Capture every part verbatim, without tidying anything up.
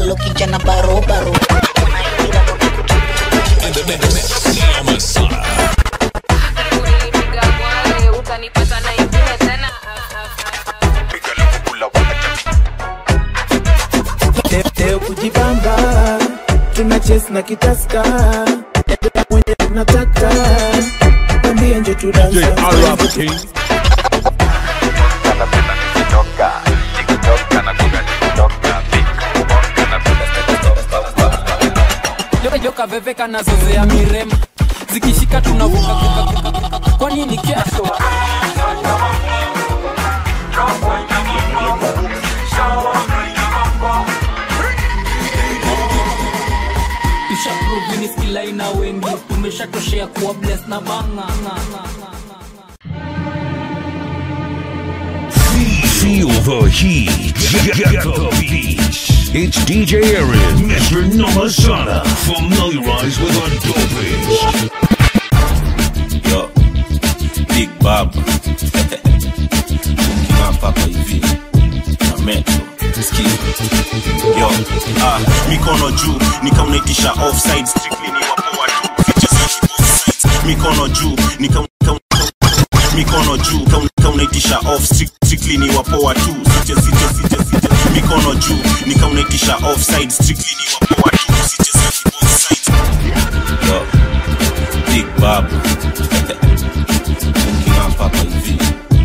Lalo kijana baro baro. In the mix, Neo Masana. Leo kujibamba, tuna chase na kitaska, mwenye tunataka, ambie nje tudansa. D J Arab King. Joka veveka na zoze ya mirema, zikishika tunavuka kuka kuka. Kwa nini kesho? Tushaprove ni skila ina wengi, tumeshatoshea kuwa bless na banga. Feel the heat, get the beat. It's D J Aaron, Mister Nomasana, familiarized with our dopage. Yo, Big Bob. Ukimapa kwa hivi na metro skill. Yo, ah, mikono juu nikamnaitisha offside, strictly ni wapo watu features offside. Mikono juu nikam mikono juu kaunaitisha off, strictly ni wapo watu sije sije sije sije. Mikono juu nikamnaitisha offside, strictly ni wapo watu sije sije offside. Yo, Big Bob. Ukimapa kwa hivi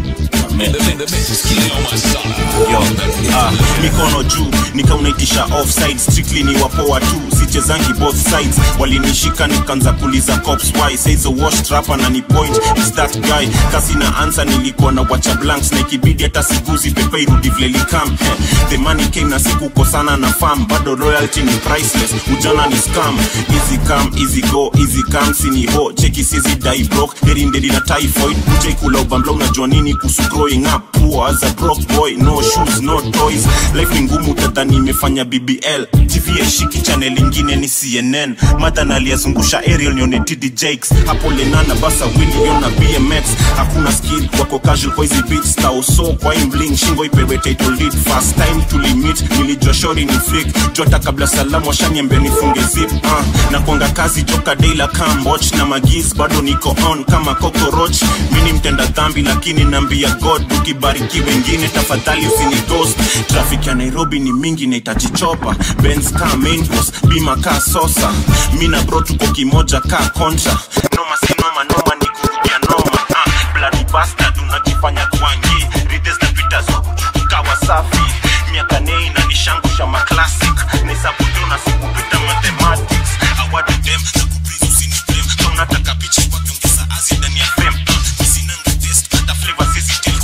Yo, ah, mikono juu nikaunaitisha offside, strictly ni wapo watu sichezangi both sides. Walinishika nikanza kuliza cops why says a wash trapper na ni point is that guy. Kasi na answer nilikuwa na wacha blanks na ikibidi hata siguzi pepe irudi vile likam. The money came na siku kosana na farm, bado royalty ni priceless, ujana ni scam. Easy come, easy go, easy come, sini ho cheki sisi die broke, heri ndedi na typhoid. Ujai kula ubamblo unajua nini kusu growing up poor as a broke boy, no shoes, no toys. Life ni ngumu tata nimefanya B B L, T V ya shiki channel ingine ni C N N. Mata naliyazungusha aerial nione T D Jakes, hapo lenana basa Willy yona B M X. Hakuna skill wako casual kwa hizi beats, tao so kwa imbling shingo ipewe title lead. First time to limit, nilijua shori ni freak, jota kabla salamu washaniambia nifunge zip. uh, Na kuanga kazi joka daila camboch na magiz bado niko on kama cockroach. Mini mtenda dhambi lakini nambia God ukibariki wengine tafadhali usini ghost. Traffic ya Nairobi ni mingi na itajichopa, Benz car main boss, bima car sosa. Mina bro tuko kimoja car contra, noma si noma noma ni kurudia noma. uh, Bloody bastard unajifanya kwangi, rides na pita zuku kawa safi. Miaka nei na nishangusha ma classic, nisabudu na sikupita mathematics. Awadu dem na kuprizu usini blame, kama unataka picha kwa kiongeza azi ndani ya fame. Sinanga test hata flavor sisi tell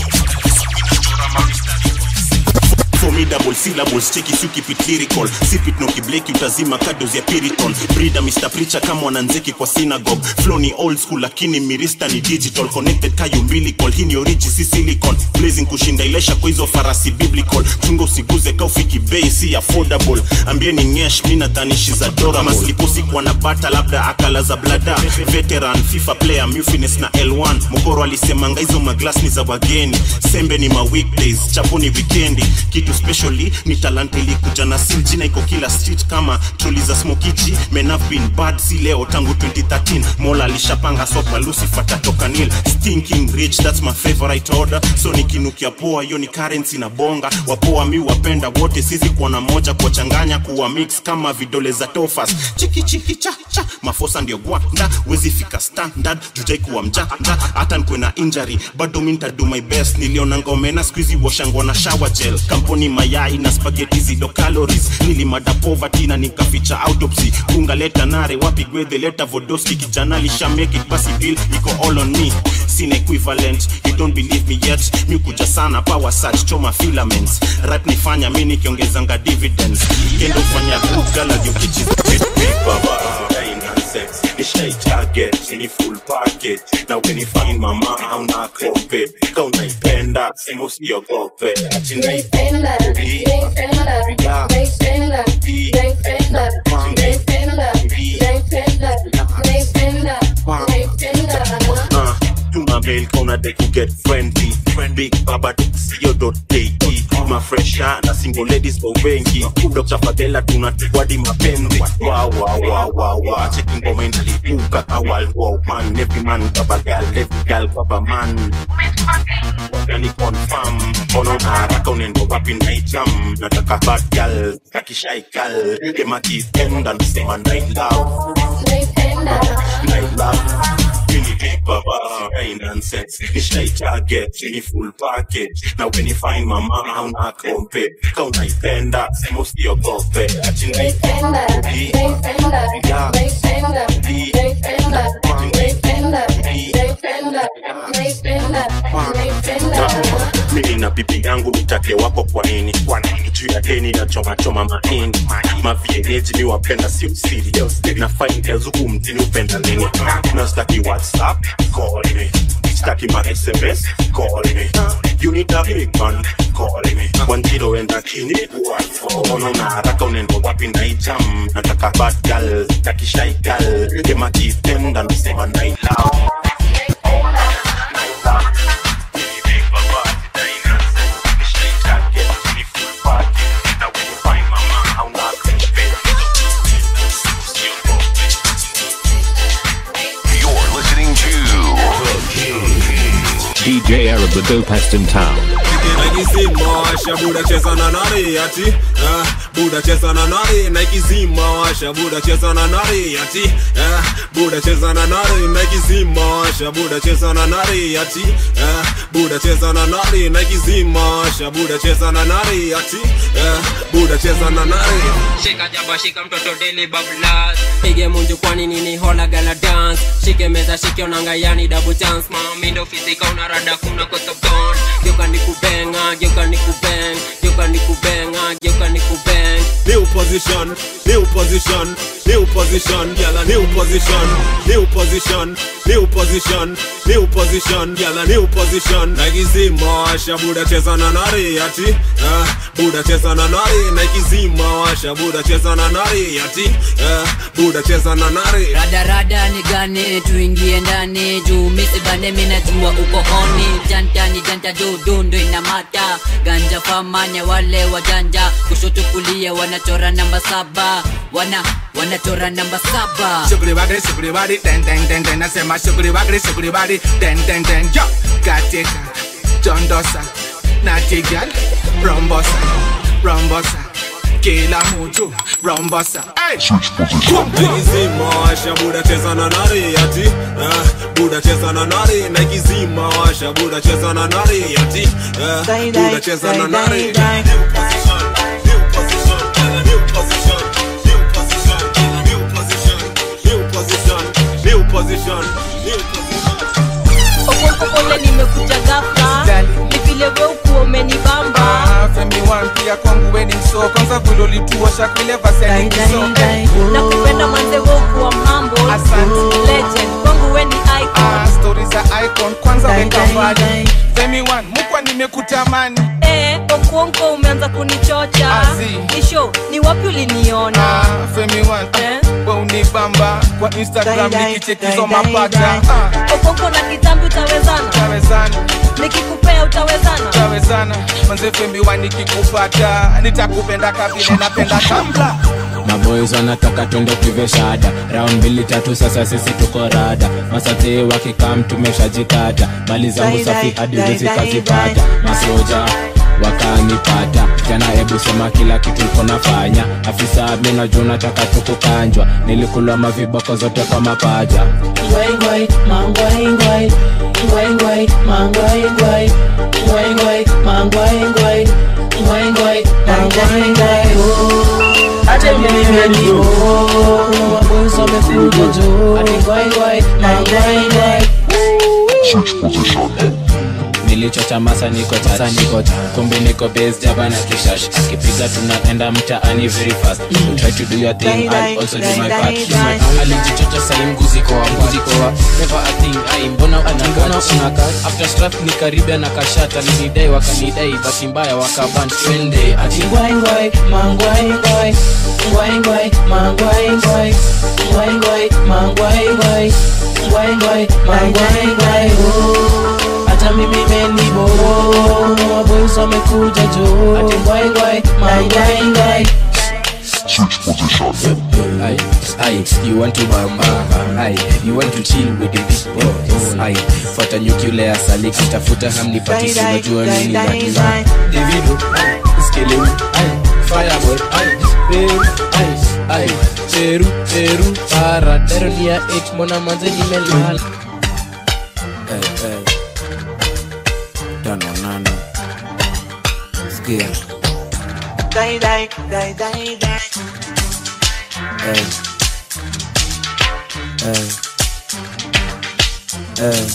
formidable syllables, cheki suki pit lyrical. Sip it no kibleki utazima kados ya Piriton. Breeder Mister Preacher kama wananzeki kwa synagogue. Flow ni old school lakini mirista ni digital. Connected kayo umbilical, hii ni origi si silicon. Blazing kushinda ilesha kwa hizo farasi biblical. Chungo usiguze kaufiki bei si affordable. Ambie ni nyesh mina dhanishi za dora. Masliposi kwa na bata labda akala za blada. Veteran FIFA player Mufiness na L one. Mokoro alisemanga hizo maglass ni za wageni. Sembe ni ma weekdays, chapo ni weekendi. Kitu specially ni talante ilikuja na sim, jina iko kila street kama troli za Smokichi. Men have been bad si leo tangu twenty thirteen. Mola alishapanga sopa Lucifer tatoka nil. Stinking rich that's my favorite order. So nikinukia poa hiyo ni currency na bonga. Wapoa mi wapenda wote sisi kuona moja, kwa changanya kuwa mix kama vidole za tofas. Chiki chiki cha cha mafosa ndio gwanda, wezi fika standard jujai kuwa mjanda. Hata nkwe na injury bado minta do my best. Niliona ngome na squeezy washango na shower gel. Kampuni mayai na spaghetti zido calories. Nilimada poverty na nikaficha autopsy. Kunga leta nare wapi gwethe leta vodoski. Kijana lisha make it basi deal iko all on me. Sin equivalent you don't believe me yet. Mi kuja sana power search choma filaments. Rap nifanya mi nikiongezanga dividends. Kendo fanya good gala yo kichi big baba. Sex, it's a target, in full package. Now when you find mama, I'm not COVID. Don't I pend that, say most your COVID. They spend love, they spend love, they spend love, they spend love, they spend love, they spend love, they spend love, they spend love. To my mail, gonna they could get friendly. Big Baba, see you don't take it. mafresha na single ladies kwa wengi. Doctor Fadela tunatwadi mapenzi. Wow wow wow wow wow. Checking ngoma inalipuka awal wow man. Every man kaba girl, every girl kaba man. Wakani confirm. Ono na haraka unendo wapi na itam. Nataka bad girl, kaki shy girl. Kema kipenda nisema night love. Night love. Mini big baba, ain't nonsense. It's like target, any full package. Now when you find my mama, how not compare. How nice tender, say most of your coffee. Catching night tender, night tender, yeah, night tender, night tender, night tender, night tender, night tender, night tender. Mimi na bibi yangu nitake wako kwa nini? Kwa nini juu ya deni na choma choma mahindi? Ma vienyeji ni wapenda si serious. Na fine girls huku mtini upenda nini? Na staki WhatsApp, call me. Staki my S M S, call me. You need a big man, call me. One zero and a kini, what for? Ono na haraka unendo wapi na itam. Nataka bad girl, taki shy girl. Kema kipenda nisema night love. D J Arab, the dopest in town. Naikizima washa buda cheza na nari ati ah, buda cheza na nari. Naikizima washa buda cheza na nari ati ah, buda cheza na nari. Naikizima washa buda cheza na nari ati ah, buda cheza na nari. Naikizima washa buda cheza na nari ati ah, buda cheza na nari. Shika jaba shika mtoto deli bablas. Pige munju kwani nini hola gala dance. Shike meza shike onanga yani double chance. Mami ndo fizika unarada kuna kotobon. Gyoka ni kubenga, gyoka ni kubeng. Gyoka ni kubenga, gyoka ni kubeng. New position, new position, new position, yalla new position, new position, new position, new position, yalla new position. Naikizima washa buda cheza na nari ati ah, buda cheza na nari. Naikizima washa buda cheza na nari ati ah, buda cheza na nari. Rada rada ni gani tuingie ndani juu misi bande mina jua uko honi. Janta ni janta juu dundu ina mata. Ganja famanya wale wajanja. Kushoto kulia wanachora namba saba. Wana wanachora namba saba. Sugri bagri sugri bari ten ten ten ten. Nasema sugri bagri sugri bari ten ten ten. Yo katika Jondosa Natigal Rombosa Rombosa kila mtu Rombosa. Naikizima washa buda cheza na nari ati ah, buda cheza na nari. Naikizima washa buda cheza na nari ati ah, buda cheza na nari. New position, new position, new position, new position, new position, new position, new position, new position. Okole nimekuja ghafla. Ni vile wewe uko umenibamba. Ah, Femi one pia kwangu wedding so kwanza vile lituosha kule vaseni so. Na kupenda manze wewe uko humble. Asante Legend kwangu wewe ni icon. Ah, stories za icon kwanza weka mbali. Femi one mukwa nimekutamani. Eh, Okonko umeanza kunichocha. Isho, ni wapi uliniona? Ah, Femi one eh? Wewe unibamba kwa Instagram nikichekizo mapata. Ah, Okonko na kitambi utawezana? Utawezana. Nikikupea utawezana? Utawezana. Manze Femi one nikikupata nitakupenda kabile napenda kambla. Maboys wanataka twende tuve shada. Round mbili tatu sasa sisi tuko rada. Masate wakikam tumeshajikata. Mali zangu safi hadi wezi kazipata. Masoja wakanipata. Jana ebu sema kila kitu niko nafanya. Afisa mimi najua nataka tukukanjwa. Nilikulwa maviboko zote kwa mapaja. Ngwai ngwai, mangwai ngwai. Ngwai ngwai, mangwai ngwai. Ngwai ngwai, mangwai ngwai. Ngwai ngwai, mangwai ngwai. Acha mimi mimi oh, maboys wamekuja juu. Ati ngwai ngwai, mangwai ngwai. Switch position. Nilichocha masa niko tasa niko kumbe niko base jaba na kishash. Kipiga tunaenda mtaani very fast. You try to do your thing, I'll also do my part. Alijichocha sai mguzi kwa mguzi kwa never a thing. I mbona unakana unaka after strap ni karibia na kashata. Nilidai wakanidai basi mbaya wakaban twende. Ati ngwai ngwai mangwai ngwai. Ngwai ngwai mangwai ngwai. Ngwai ngwai mangwai ngwai. Ngwai ngwai mangwai ngwai. Acha mimi meni bo, maboys wamekuja juu. Mangwai ngwai, mangwai ngwai. Switch position. Aye, aye, you want to bamba, aye, you want to chill with the big boys, aye, fuata nuclear sali kitafuta hamni patisi wajua nini na kila Davido, aye, Skelewu, aye, Fireboy, aye, Peru, aye, aye, Peru, Peru, para, deronia eight, mona manze nimelala. Aye, aye, tano nano, skia. Die, die, die, die, die. Hey. Hey. Hey.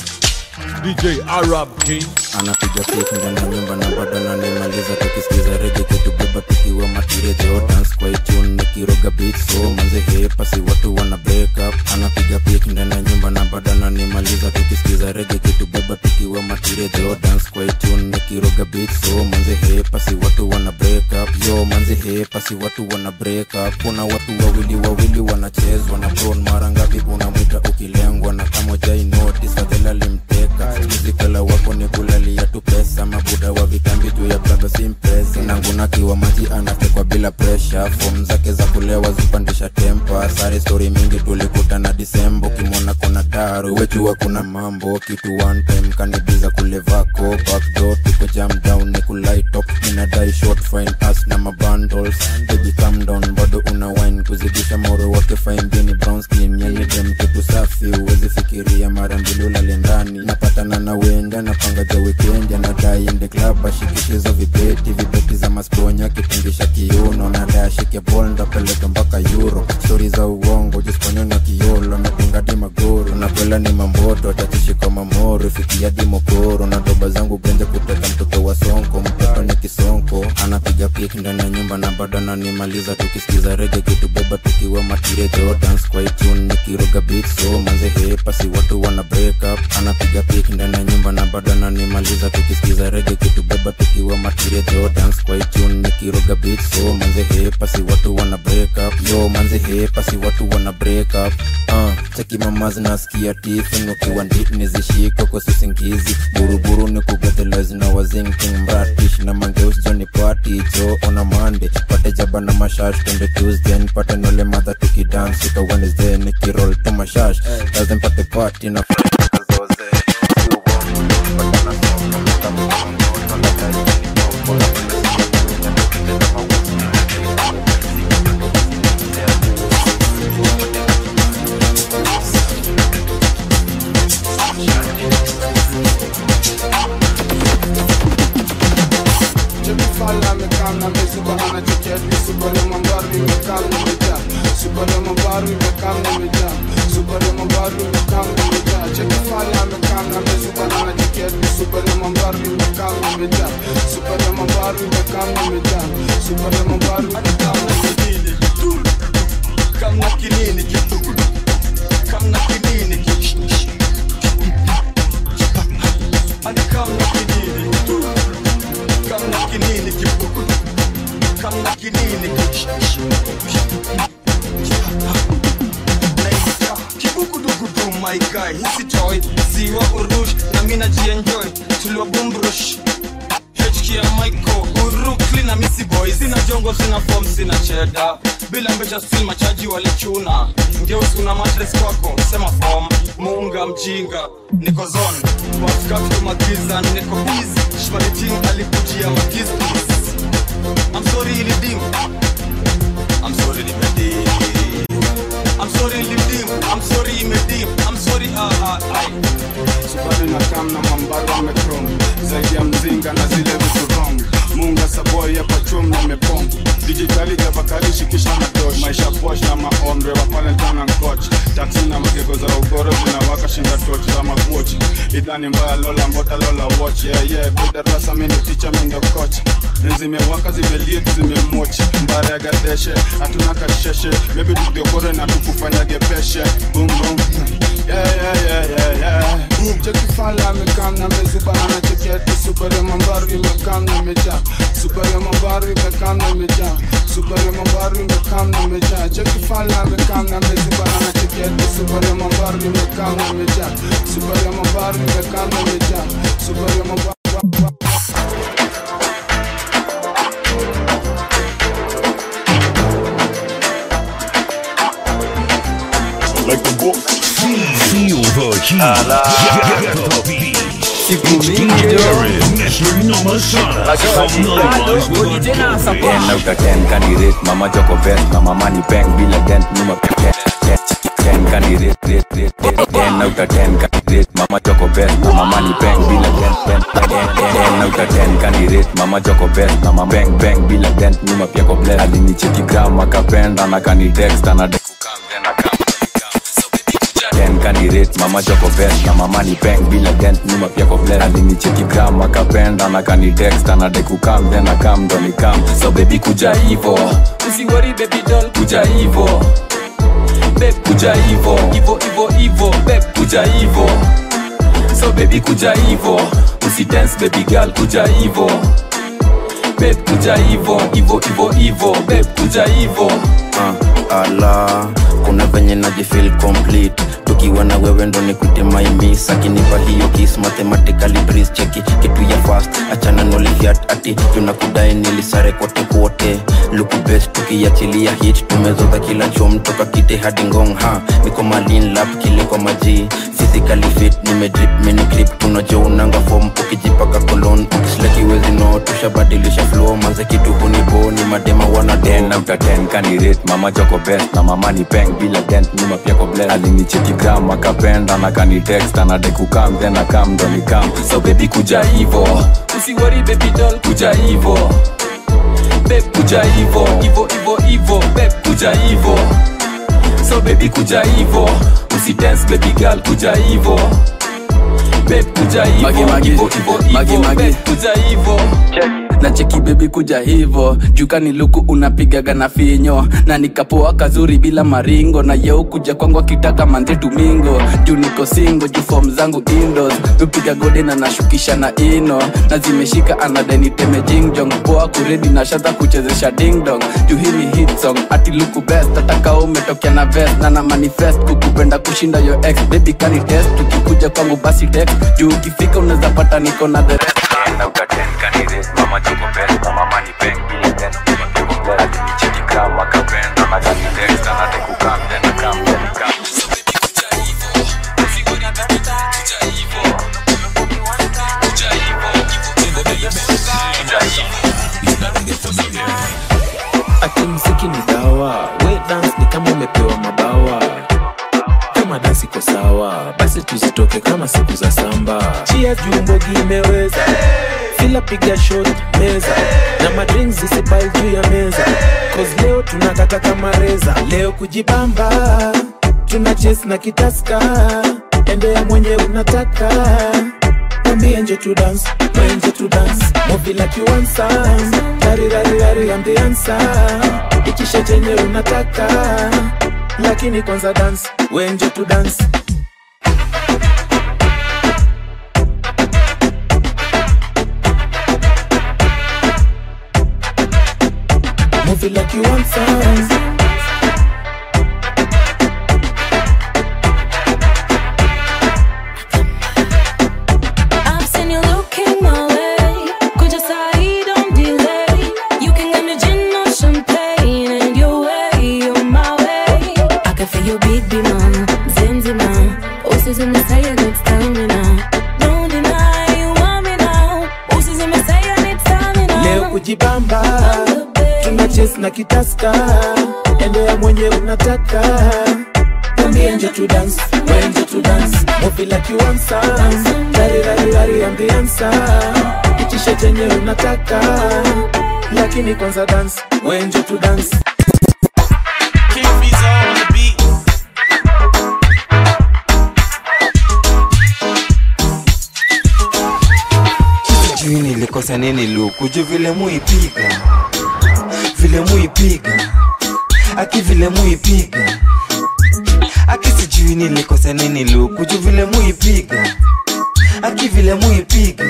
D J Arab King anapiga pick ndani ya nyumba na bado ananimaliza tukisikiza reggae kitubeba tukiwa matirejo dance kwa tune nikiroga beat so manze hepa si watu wana break up anapiga pick ndani ya nyumba na bado ananimaliza tukisikiza reggae kitubeba tukiwa matirejo dance kwa tune nikiroga beat so manze hepa si watu wana break up yo manze hepa si watu wana break up kuna watu wawili wawili wanachezwa na bron mara ngapi unamwita ukilengwa na kama jai notice fadhela limteka muzikala wako ni kulalia tu pesa mabuda wa vitambi juu ya brado simpress nanguna kiwa maji anatekwa bila pressure form zake za kulewa zipandisha tempa sare story mingi tulikutana Disembo kimona kuna taro wetu kuna mambo kitu one time kanibiza kulevako backdoor tuko jam down ni kulai top ina die short fine us na mabundles baby calm down bado una wine kuzidisha moro wake fine bini brown skin yani dem kitu safi uwezi fikiria mara mbili ulale ndani napatana na wenda napanga ja weekend na dai in the club ashikishizo vibeti vibeti za masponya kipungisha kiuno na dai ashike ball ndapeleka mpaka euro story za uongo jisponya na kiolo na pingadi magoro na kwela ni mamboto atatishi kwa mamoro fikia di mokoro na doba zangu genje kuteka mtoto wa sonko mtoto ni kisonko anapiga pick ndani ya nyumba na bado ananimaliza tukisikiza reggae kitubeba tukiwa matirejo dance kwa tune nikiroga beat so manze hepa si watu wana break up anapiga pick ndani ya nyumba na bado ananimaliza tukisikiza reggae kitubeba tukiwa matirejo dance kwa tune nikiroga beat so manze hepa si watu wana break up yo manze hepa si watu wana break up uh, cheki mamazi nasikia tiffin ukiwa ndip nizishiko kwa susingizi buruburu ni kugathelezi na wazinking mbratish na mangeus Johnny party jo on a Monday pate jaba na mashash twende Tuesday nipate nole mother tukidance uka Wednesday nikiroll to mashash lazim pate party na kazoze Fala me calma me subana chiquet me subana mambaru me calma me ja subana mambaru me calma me ja subana mambaru me calma me ja check fala me calma me subana chiquet me subana mambaru me calma me ja subana mambaru me calma me ja subana mambaru me calma me ja calma kinini calma kinini ani calma kinini Come knocking in the kibuku. Come knocking in the kibuku dugudu my guy. Hisi toy, ziwa urush, na mina jienjoy. Tulwa bumbrush. H K and Michael, Urukli na Missy boy. Sina jongo, sina form, sina cheddar. Bila mbeja still machaji wale chuna. Ngeus una matres kwako, sema form. Munga mjinga, niko zone. Waskafi magiza, niko busy. Shmariting alikujia magizis. I'm sorry ilidim. I'm sorry limedim. I'm sorry limedim. I'm sorry imedim. I'm sorry ah ah ah. Subali na kam na mambaru mekrom. Zaidi ya mzinga na zile vitu wrong. Munga saboy ya pachum na mepong. Digitali jabakali shikisha na tosh. Maisha posh na maomre wa pale jana coach. Taxi na magego za ugoro zina waka shinda torch za magwochi. Idhani mbaya lola mbota lola watch. Yeah yeah buda rasa mini teacher mingo coach. Nzime waka zimeliet zimemochi. Mbare ya gadeshe hatuna kasheshe. Maybe tudiokore na tukufanya gepeshe. Boom boom. Yeah yeah yeah yeah yeah. Boom cheki fala me kam na me subana na cheketi super mambaru me kam na me ja. Super mambaru me kam na me ja. Super mambaru me kam na me ja. Cheki fala me kam na me subana na cheketi super mambaru me kam na me ja. Super mambaru me kam na me ja. Super mambaru It's D J Aaron, Mister Nomasana, familiarized with our ten out of ten candidate, Mama Joko best, Mama Money Bank, Bill Dent, Numa ten candidate, ten out of ten candidate, Mama Joko best, Mama Money Bank, Bill Dent, ten out of ten candidate, Mama Joko best, Mama Bank Bank, Bill Dent, Numa Pieko bless, alini cheki gram akapenda na kani text ana deku kam then akam ten candidate, Mama Joko best, na Mama Money Bank, Bill Dent, Numa Pieko bless, alini cheki gram akapenda na kani text ana deku kam then akam ndo ni kam, so baby kuja hivo, usi worry baby doll, kuja hivo, babe kuja hivo, hivo hivo hivo, babe kuja hivo, so baby kuja hivo, usi dance baby girl kuja hivo, babe kuja hivo, hivo hivo hivo, babe kuja hivo. Uh, ala, kuna venye najifeel complete tukiwa na wewe ndo nikute my miss akinipa hiyo kiss mathematically breeze cheki kitu ya fast achana no lifiat ati tunakudai nilisare kote kote look best tukiachilia hit tumezoza kila chom toka kite hadi ngong ha niko malin lap kile kwa maji physically fit nimedrip mini clip tunajua unanga form ukijipaka cologne ukisleki wezi no tushabadilisha flow manze kitu hunibo ni madema wana ten out of ten candidate Mama Joko best na Mama Money Bank Bill Dent Numa Pieko bless alini cheki gram akapenda na kani text ana deku kam then akam ndo ni kam, so baby kuja hivo, usi worry baby doll, kuja hivo, babe kuja hivo, hivo hivo hivo, babe kuja hivo, so baby kuja hivo, usi dance baby girl kuja hivo, babe kuja hivo, hivo hivo hivo, babe kuja hivo. Na cheki baby kuja hivo, jukani luku unapigaga na finyo na nikapoa kazuri bila maringo na yeo kuja kwangu akitaka manze tumingo juu niko singo juu form zangu indoors upiga gode na nashukisha na ino na zimeshika anadeni teme jingjong poa kuredi na shata kuchezesha ding dong juu hii ni hit song ati luku best ataka umetokea na vest na na manifest kukupenda kushinda yo ex baby kani test tukikuja kwangu basi text juu ukifika unaweza pata niko na the rest. Mama Joko best, Mama Money Bank, Bill Dent, Numa Pieko bless, alini cheki gram akapenda na kani text ana deku kam then akam ndo ni kam, so baby kuja hivo, usi worry baby doll, kuja hivo, kuja hivo, hivo kuja hivo. Ati mziki ni dawa, we dance ni kama umepewa mabawa. Kama dansi kwa sawa, basi tuzitoke kama siku za samba. Cheers jumbogi imeweza, fila piga shot meza, na madrinks zisipail juu ya meza. Cause leo tunakata kama reza, leo kujibamba, tuna chase na kitaska. Endea mwenye unataka, mwambie nje to dance, mwenye nje to dance. Move like you want some, rari rari rari I'm the answer. Ikisha chenye unataka, lakini kwanza dance, wenje to dance. Move it like you want some. I've seen you looking my way. Could you say don't delay? You can get me gin or champagne and your way, on my way. I can feel your big be man, zenzi man. Usis in the say I need stamina. Don't deny you want me now. Usis in the say I need stamina. Leo kujibamba, tuna chase na kitaska. Endea mwenye unataka, mwambie nje to dance, wenje to dance. Move like you want some, rari rari rari I'm the answer. Ikisha chenye unataka, lakini kwanza dance, wenje to dance. King Fizo on the beat. Sijui nilikosa nini luku, juu vile muipiga, vile muipiga, aki vile muipiga, aki sijui nilikosa nini luku, juu vile muipiga, aki vile muipiga,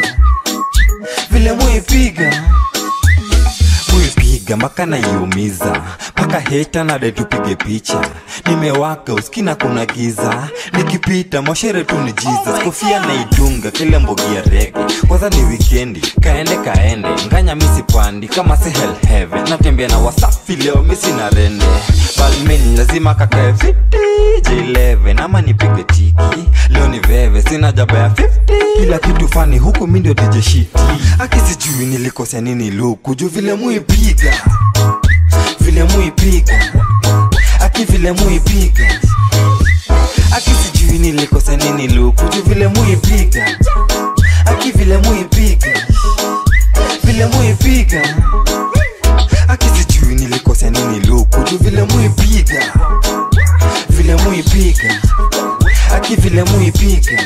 vile muipiga, muipiga maka na yumiza. Mpaka heta na de tupige picha. Nimewaka uskina kuna giza. Nikipita moshere tu ni Jesus. Kofia na idunga kile mbogi ya rege. Kwanza ni weekendi, kaende kaende. Nganya misi pandi kama si hell heaven. Natembea na wasafi leo misi na rende. Balmeni lazima kakae fifty J eleven ama nipige tiki. Leo ni veve sina jaba ya fifty. Kila kitu fani huku mi ndio D J shiti. Akisijui nilikosea nini luku. Juu vile muipiga vile muipiga Aki vile muipiga Akisijui nilikosea nini luku. Juu vile muipiga Aki vile muipiga vile muipiga Akisijui nilikosea nini luku. Juu vile muipiga vile muipiga Aki vile muipiga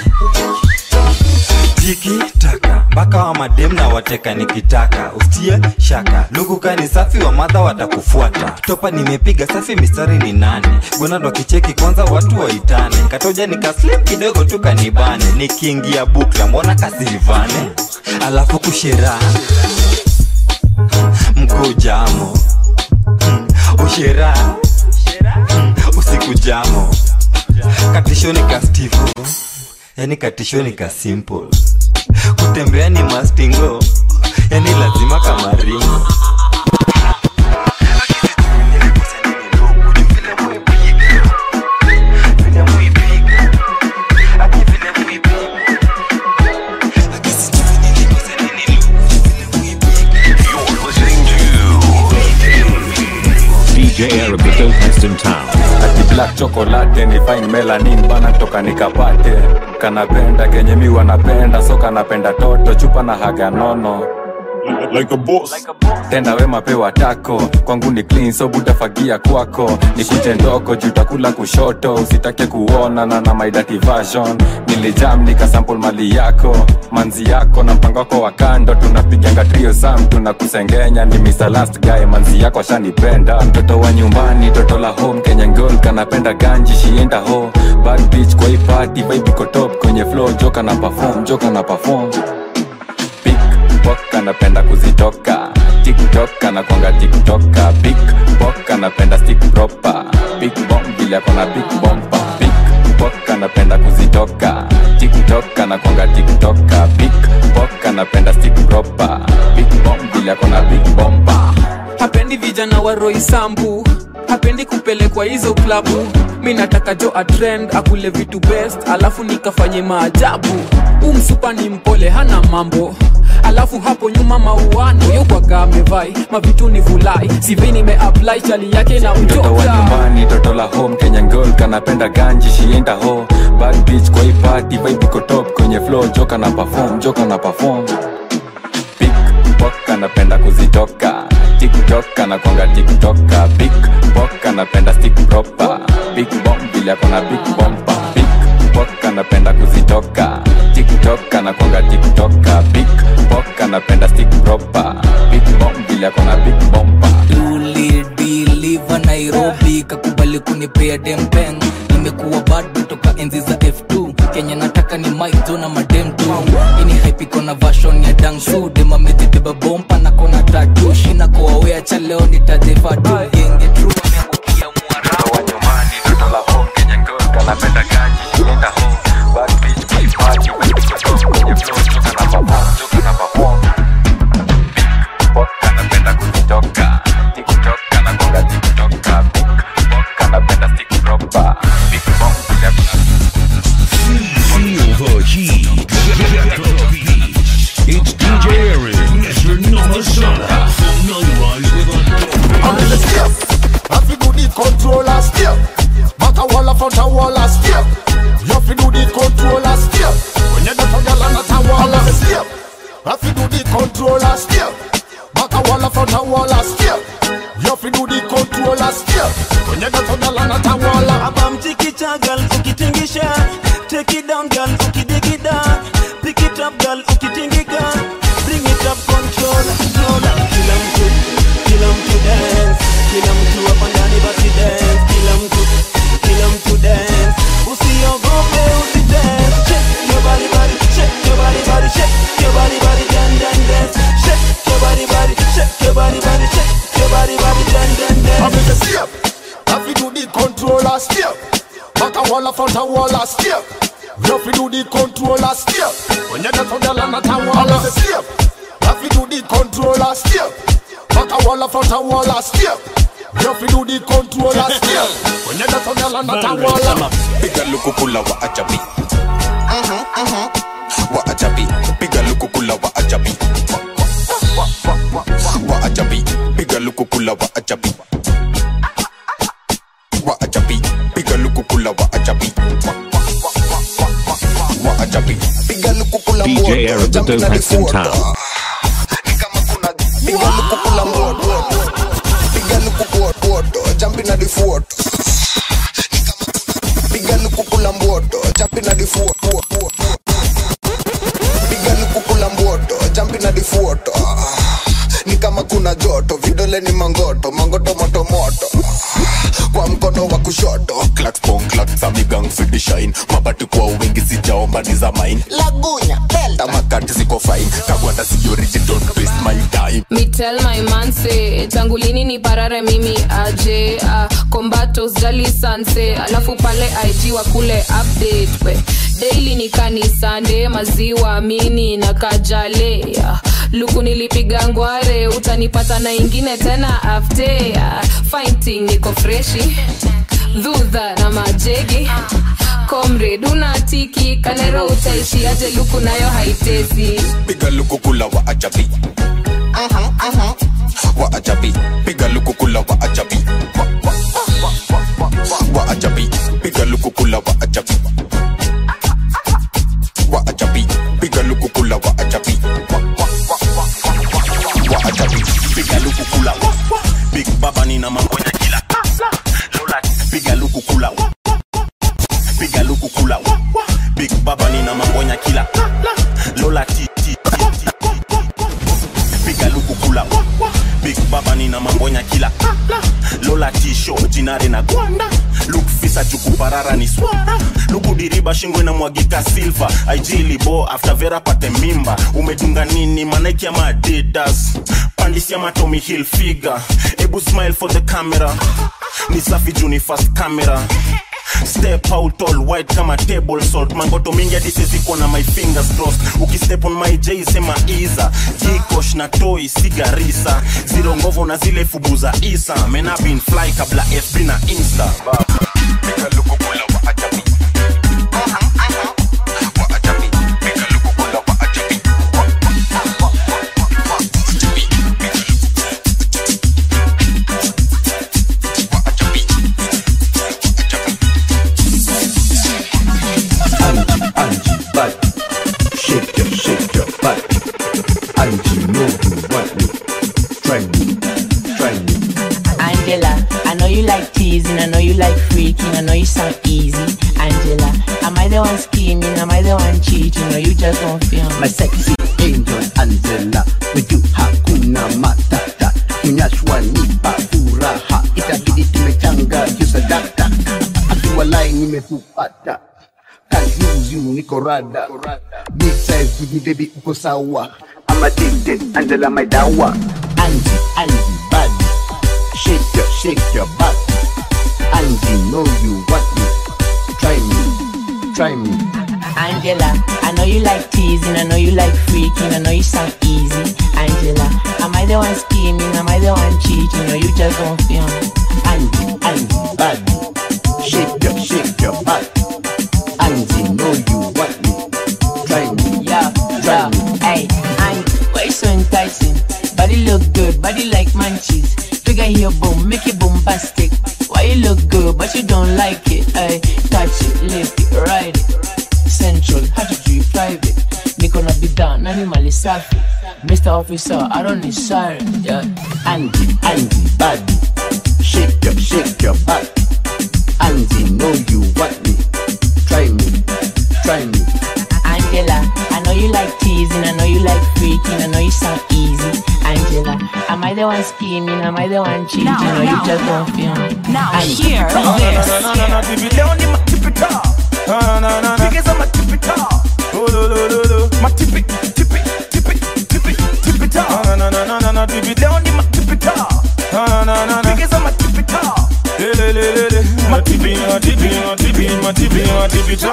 Tiki taka Baka wa madem na wateka nikitaka. Ustie shaka Luku kani safi wa madha watakufuata. Topa nimepiga safi mistari ni nane. Gona ndo kicheki kwanza watu waitane. Katoja nikaslim kidogo tu kanibane. Nikiingia bukla mbona kasivane. Alafu kushera Mkuu jamo Ushera Usiku jamo Katishoni ka Steve. Yani katishoni ka simple. Kutembea ni mastingo. Yani lazima kama ringo. D J Arab, the dopest in town. Ati black chocolate ni fine melanin bana toka nikapate. Kanapenda kenye mi wanapenda so kanapenda toto chupa na haga nono. Like a boss. Tenda wema pewa tako. Kwangu ni clean so butafagia kwako. Nikuje ndoko jutakula kushoto. Usitake kuona na na my dirty version. Nilijam nikasample mali yako. Manzi yako na mpango wako wa kando. Tunapiganga trio sam tunakusengenya. Ni mister Last Guy manzi yako shanipenda. Mtoto wa nyumbani toto la home Kenyan girl kanapenda ganji shienda ho. Bad bitch kwa hii party vibe iko top. Kwenye flow joka na perform joka na perform. Boka napenda kuzitoka TikTok anakuanga TikToka. Big boka napenda stick proper. Big bomb vile akona big bomba. Big boka napenda kuzitoka TikTok anakuanga TikToka. Big boka napenda stick proper. Big bomb vile akona big bomba. Hapendi vijana wa Roy Sambu. Hapendi kupelekwa hizo klabu. Mi nataka jo a trend akule vitu best. Alafu nikafanye maajabu. Umsupa ni mpole hana mambo. Alafu hapo nyuma mauano yokwa gamevai mavitu ni vulai sivi nimeapply chali yake na mtoka. Mtoto wa nyumbani toto la home Kenyan girl kanapenda ganji shienda ho. Bad bitch kwa hii party vibe iko top. Kwenye flow joka na perform joka na perform. Big boka napenda kuzitoka TikTok anakuanga TikToka. Big boka napenda stick proper. Big bomb vile akona big bomba. Big boka napenda kuzitoka TikTok anakuanga TikToka. Big boka napenda stick proper. Big bomb vile akona big bomba. Tulidiliva Nairobi kakubali kunipea dempeng. Nimekuwa bado toka enzi za F two. Kenya nataka ni Mike Joe na madem tu. Ini hype iko na version ya Dangsu. Dema mezibeba bomba na kona tattoo. Shina kwa wea cha leo nitajefa tu. Genge true ameangukia mwara. Mtoto wa nyumbani toto la home Kenyan girl kanapenda ganji shienda ho. Bad bitch kwa hii party vibe iko top. Kwenye flow joka na perform joka na perform. Big boka napenda kuzitoka TikTok anakuanga TikToka. Big boka napenda stick proper. Big bomb vile akona. Feel the heat. Get the beat. It's D J Aaron, Mister Nomasana. Familiarize with our I'm in the step. I fi do the controller step. Back a wall up front a wall a step. You fi do the controller step. When you get a girl and not a wall a step. I fi do the controller step. Back a wall up front a wall a step. You fi do the controller step. When you get a girl and not a wall a. Abam chikicha girl ukitingisha. Take it down girl ukidig it down. Pick it up girl ukitingika. Bring it up control controller. Kila mtu kila mtu dance. Kila mtu hapa ndani basi dance. Kila mtu kila mtu dance. Usiogope usidance. Shake your body body. Shake your body body. Shake your body body. Dan dan dance. Shake your body body. Shake your body body. Shake your body body. Dan dan dance. a step. Back a wall, a front a wall, a step. You fi do the control a step. When you get on the land, not a wall a step. You fi do the control a step. Back a wall, a front a wall, a step. You fi do the control a step. When you get on the land, not a wall a. Piga lukukula wa ajabi. Uh-huh, uh-huh. Wa ajabi. Piga lukukula wa ajabi. Wa ajabi. Piga lukukula wa ajabi. Wa ajabi. Piga lukukula wa ajabi. Wa ajabi. Piga lukukula D J Aaron, the dopest in town. Piga lukukula moto. Piga lukukula jump in the fort. Piga lukukula moto, jump in the fort. Piga lukukula moto, jump in the fort. Ni kama kuna joto, vidole ni mangoto, mangoto moto moto. Kwa mkono wa kushoto, clack pong clack sami gang fit the shine. Mabati kwa wingi sijaomba ni za mine. Lagunya, delta, makati ziko fine. Kagwanda si origin, don't waste my time. Me tell my man say, tangu lini ni parare mimi aje. uh, Kombato jali sanse, alafu pale I G wa kule update we. Daily ni kanisande, maziwa mini na kajale. uh, Luku nilipiga ngware, utanipata na ingine tena after. uh, Fighting niko freshi, dhudha na majegi. Comrade unatiki, kalero utaishi aje luku nayo haitezi. Piga lukukula wa ajabi. Uh-huh, uh-huh. Wa ajabi. Piga lukukula wa ajabi. Wa ajabi. Piga lukukula wa ajabi. Wa ajabi. Piga lukukula wa ajabi. Wa ajabi. Piga lukukula. Big baba nina mangonya kila. Lola. Piga lukukula. Piga lukukula. Big baba nina mangonya kila. Lola ti ti ti. Piga lukukula. Big baba nina mangonya kila. Lola t-show jinare na gwanda. Look fisa chukuparara ni swara. Luku diriba shingwe na mwagika silver. I G libo after vera pate mimba. Umedunga nini maneki ya Adidas. Pandisi ya Tommy Hilfiger. Ebu smile for the camera. Ni safi juni fast camera. Step out all white kama table salt. Mangoto mingi hadi siwezi kuona my fingers crossed. Ukistep on my J sema Iza. Jikosh na toy sigarisa. Zero ngovo na zile fubuza Isa. Men have been fly kabla F B na Insta. Pika lukukula wa ajabi. Wa ajabi. Pika lukukula wa ajabi. Shake your, shake your butt. And you know you want me. Try me, try me. Angela, I know you like teasing, I know you like freaking, I know you sound easy. Angela, am I the one scheming, am I the one cheating, or you just don't feel me? My sexy angel Angela, with you hakuna matata. Kunyashwa nipa furaha, itabidi tumechanga yusadaka. Akiwa line nimekupata. Can't use you, niko rada. Big size with me, baby, uko sawa. I'm addicted, Angela, my dawa. Angie, Angie, body. Shake your, shake your body. Angie, know you want me. Try me, try me. Angela, I know you like teasing, I know you like freaking, I know you sound easy. Angela, am I the one scheming, am I the one cheating, or you just don't feel me? Angie, Angie, body. Shake your, shake your body. Angie, know you want me. Try me, yeah, try yeah. me. Hey, Angie, why you so enticing? Body look good, body like munchies. Figure here, boom, make it bombastic. Why you look good, but you don't like it? Hey, touch it, lift it, ride it. Central, how to do it private. Niko na bidhaa, nani mali safi. Mister Officer, I don't need siren, yeah. Angie, Angie, body. Shake your, shake your body. Angie, know you want me. Try me, try me. Angela, I know you like teasing, I know you like freaking, I know you sound easy. Angela, am I the one scheming, am I the one cheating, Now, or now, you just don't feel me? now Angie, hear come this. on. No, no, no, no, no, leo ni matipi ta. Na, na, na, na. Because I'm a tipi ta. Oh, lo, lo, lo, lo. Matipi, tipi, tipi, tipi, tipi ta. Na, na, na, na, na, na, tipi. Leo ni matipi ta. Na, na, na, na. Because I'm a tipi ta. Le, le, le, le, le. Matipi,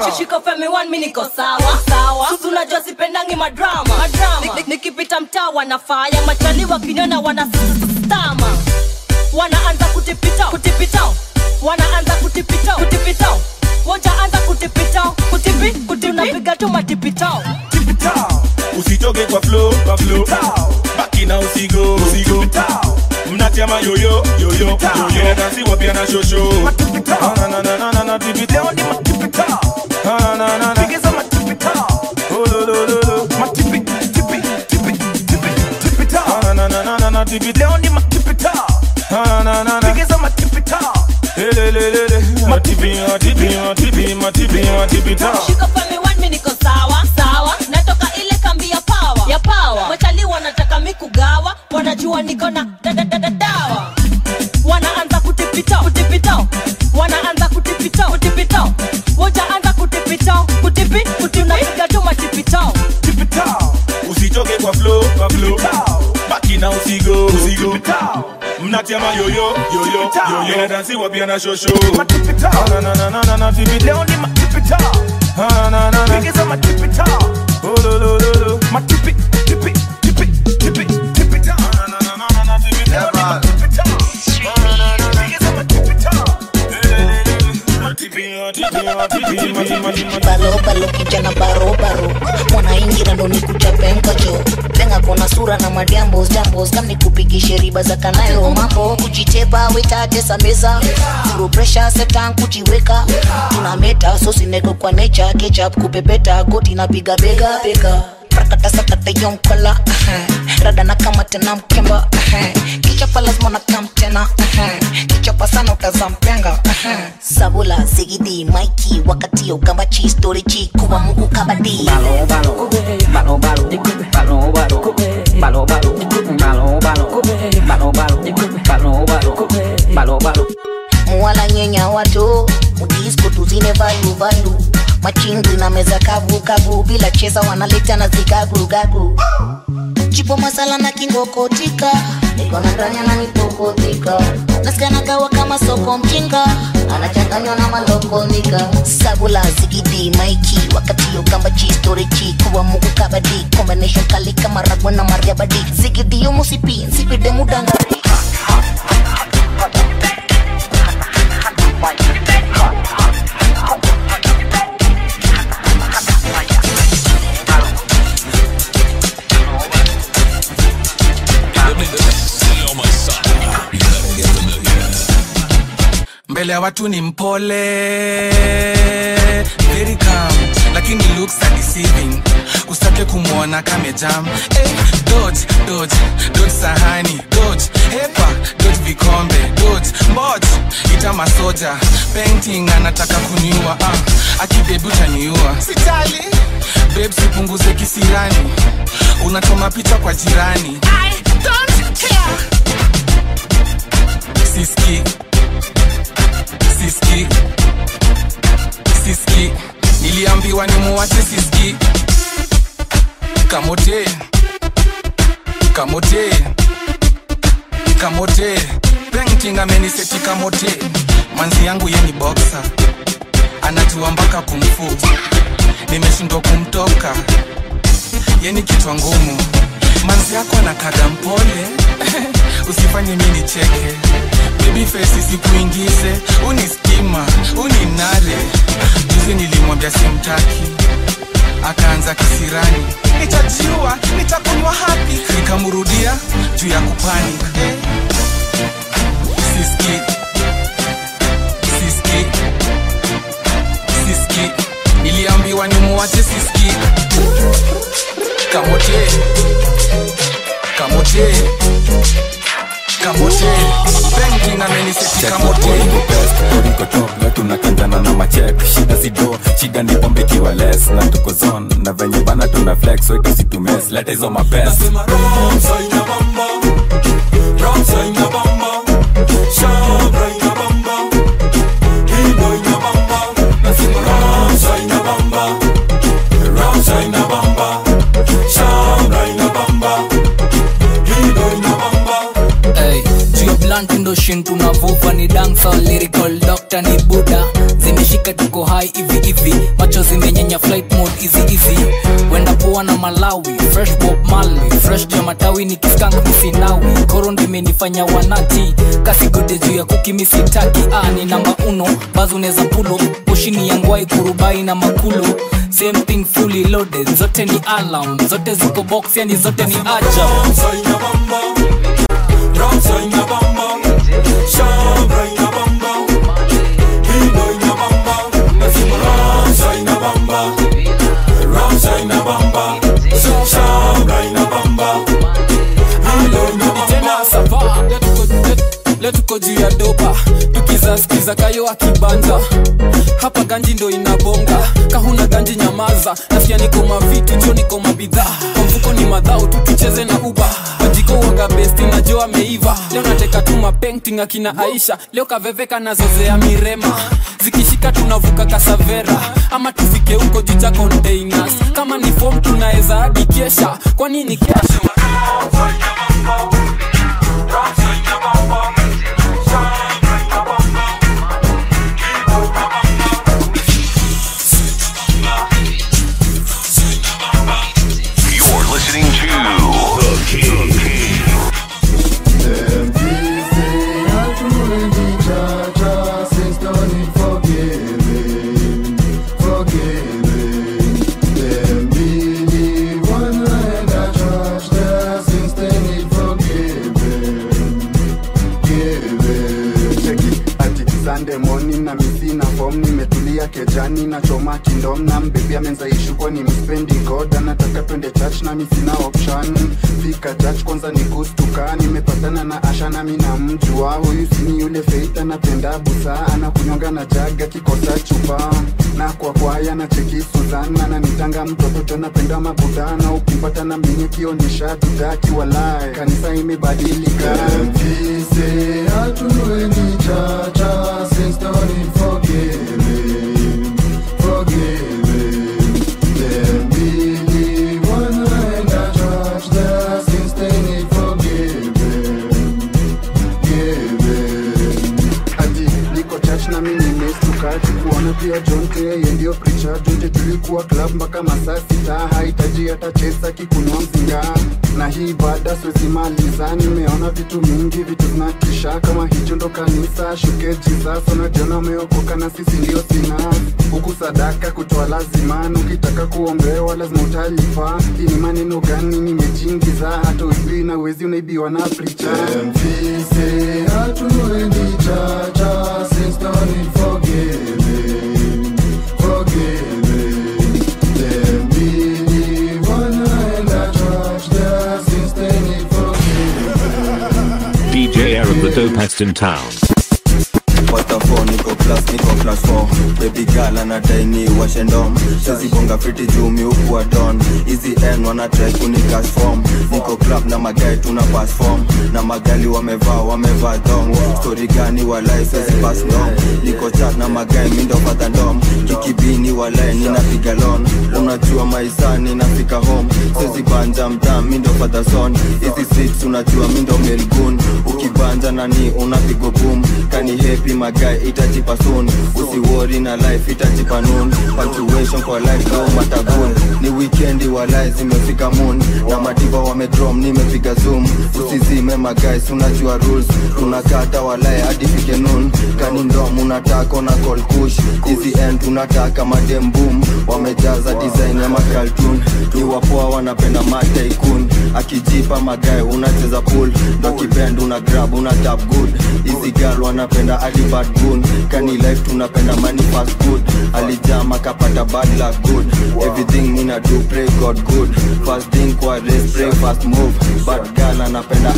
Shika femi one mimi niko sawa sawa. Susu unajua sipendangi madrama madrama. Nikipita mtaa wanafaya machali wakiniona wana stama. Wanaanza kutipita kutipita. Wanaanza kutipita kutipita. Woja anza kutipita kutipi kuti unapiga tu matipita. Tipita. Usitoke kwa flow kwa flow. Baki na usigo usigo. Mnatia mayoyo yoyo yoyo. Dansi wapia na shosho. Na na na na na na tipita. Leo ni matipita. Na na na na. Pigiza matipita. Oh lo lo lo lo. Matipi tipi tipi tipi tipita. Na na na na na tipita. Leo ni matipita. Na na na na. Pigiza matipita. Ele le le le. Matipi matipi matipi matipi matipita. Shika fami one mimi niko sawa sawa. Natoka ile kambi ya power ya power. Wachali wanataka mikugawa. Wanajua niko na da da da da dawa. Wanaanza kutipita kutipita. Wanaanza kutipita kutipita. Woja anza kutipita kutipi kuti unapiga tu matipita. Tipita. Usitoke kwa flow kwa flow. Baki na usigo usigo. Mnatia mayoyo yoyo yoyo. Dansi wapia na shosho. Matipita. Na na na na na na tipita. Leo ni matipita. Na na na na. Pigiza matipita. Oh lo lo lo lo. Matipi tipi tipi tipi tipita. Na na na na na tipita. Leo ni matipita. Na na na na. Pigiza matipita. Balo balo kijana baro baro. Mwana ingira ndo nikuchape mkacho. Lenga kona sura na madiambos jambos. Kam nikupigishe riba za kanayo mambo. Kujitepa weta tesa meza. Zero pressure setan kujiweka. Tunameta sosi nego kwa nature. Ketchup kupepeta goti na piga bega bega. Prakata sakata yonkala uh-huh. Rada na kama tena mkemba uh-huh. Kichapa lazima na kam tena uh-huh. Kichapa sana utazampenga uh-huh. Sabula, Zigidi, Mikey wakati yo gamba chi story chi kuwa mungu kabadi. Balo balo Balo balo Balo balo Balo balo Balo balo Balo balo Balo balo Balo balo Mwala nyenya watu Udisco tuzine vayu vayu. Machingi na meza kavu kavu. Bila cheza wanaleta na zikagu gagu. Chipo masala na kingoko tika. Niko na ndanya na nipokotika. Nasikia nagawa kama soko mjinga. Anachanganywa na maloko nika. Sabula, Zigidi, Mikey wakati yo gamba chi story chi kuwa mungu kabadi. Combination kali kama ragwe na mariabadi. Zigidi yo musipi nsipi demu dangari. Mbele ya watu ni mpole, very calm, lakini looks are deceiving. Usitake kumuona kame jam. Eh, dodge, dodge, dodge sahani, dodge, hepa, dodge vikombe, dodge, mbot, ita masoja. Painting anataka kuniua, ah, akibebu utaniua. Sitali, babe sipunguze kisirani. Unachoma picha kwa jirani. I don't care. Siski Siski Siski niliambiwa ni muwache Siski. Kamote Kamote Kamote Painting ameniseti kamote. Manzi yangu ye ni boxer. Anajua mpaka kumfu. Nimeshindwa kumtoka. Ye ni kichwa ngumu. Manzi yako anakaga mpole. Usifanye mimi nicheke. Baby face isikuingize. Unistima, uninare. Juzi nilimwambia simtaki. Akaanza kisirani. Nitajua, nitakunywa happy. Nikamurudia juu ya kupani. eh. Siski Siski Siski niliambiwa ni muwache Siski. Kamote Kamote Kamote Painting ameniseti kamote. Niko top na tunakanjana na machek. Shida sido, shida ni pombe kiwa less. Na tuko zone, na venye bana tuna flex. So ito si tumes, leta hizo mabest. Nasema Ramsa ina bamba, Ramsa ina bamba, Shabra ina bamba, Hino ina bamba. Nasema Ramsa ina bamba, Ramsa ina bamba, Shabra ina bamba, Hino ina bamba. Hey, Gio Blunt ndo shin tunavuva ni dancer. Lyrical doctor ni Buddha. zimeshika tuko high hivi hivi, macho zimenyenya flight mode easy easy. Wenda poa na Malawi, fresh Bob Marley, fresh juu ya matawi ni kiskank misinawi. Koro ndimenifanya wanati, kasi gode juu ya kuki misitaki. Ah, ni namba uno, bazu neza pulo, poshini ya ngwai kurubai na makulo. Same thing fully loaded, zote ni alarm, zote ziko box yani zote ni aja. Saina bamba, ram saina bamba, shabra ina bamba, hino ina bamba, nasema ram saina bamba, ram saina bamba, shabra ina bamba, hino ina bamba. Tena sapa, letu ko juu ya dopa, tukiza skiza kayo akibanza. Hapa ganji ndo inabonga, kahuna ganji nyamaza. Nasikia niko mavitu, jo niko mabidhaa. Kwa mfuko ni madhao, tutucheze na uba. Wajiko waga besti na jo ameiva. Leo nateka tu mapainting akina Aisha. Leo kaveveka na zozea mirema. Zikishika tunavuka Kasavera. Ama tufike huko juu cha containers. Kama ni form tunaeza hadi kesha. Kwa nini kesha? Listening to The King. Them things say I truly need Jah, since don't need forgiving, forgiving. Them believe one and I trust there, since they need forgiving, giving. Check it, ati Sunday morning na misi na form nimetulia kejani na choma kindom na mbebia menza ishu kwa ni mspendi God anataka twende church na misi na option. Fika church kwanza ni kustuka, nimepatana na Asha na mina mjua. Huyu sini yule Faith anapenda busa, anakunyonga na jaga kikosa chupa. Na kwa kwaya na cheki Suzana na nitanga mtoto tena penda mabudana. Ukimpata na mwenye kionyesha tutaki walai, kanisa imebadilika. Say I truly need Jah, since don't need forgiving, forgiving. Them believe one and I trust there, since they need forgiving, giving. Ati niko church na mimi nimestuka, kuona pia John K yeye ndio preacher. Junje tulikuwa club mpaka masaa sita, hahitaji hata chesa kikunywa mzinga. Na hii baada siwezi maliza, nimeona vitu mingi, vitu zinatisha. Kama hicho ndo kanisa, shuke Jesus. Unajiona umeokoka na sisi ndio sina. Huku sadaka kutoa lazima, ukitaka kuombewa lazima utalipa. Hii ni maneno gani nimejingiza, hata ujui na wezi unaibiwa na preacher. Say I truly need Jah, since don't need forgiving, forgiving. Them believe one and I trust there, since they need forgiving. D J Arab, the dopest in town. Quarter four, niko class, niko class four. Baby girl anadai ni washendom. Sisi bonga fiti juu miukuwa don. Easy N wana try kuni cash form. Niko club na magai tuna pass form. Na magali wamevaa, wamevaa dong. Story gani walai sisi pass long. Niko chat na magai mindo pata ndom. Kikibini walai ninapiga lon. Unajua maisa ninafika home. Sisi banja mtam mindo pata son. Easy streets unajua mindo melgun. Ukibanja nani unapigo boom. Kani happy magai itajipa soon. Usi worry na life itajipa noon. Punctuation kwa life au matagun. Ni weekendi walai zimefika moon. Na madiva wamedrom nimepiga zoom. Usizime magai unajua rules. Tunakata walai hadi fike noon. Kani ndom unataka na call push. Easy end tunataka madem boom. Wamejaza design ya makaltun. Ni wapoa wanapenda mataikun. Akijipa magai unacheza pool. Ndo kibend una grab una tap good. Easy girl wanapenda adi bad goon. Kani life tunapenda money fast good. Alijama kapata bad luck good. Everything mina do pray God good. Fast thing kwa race pray fast move. Bad girl anapenda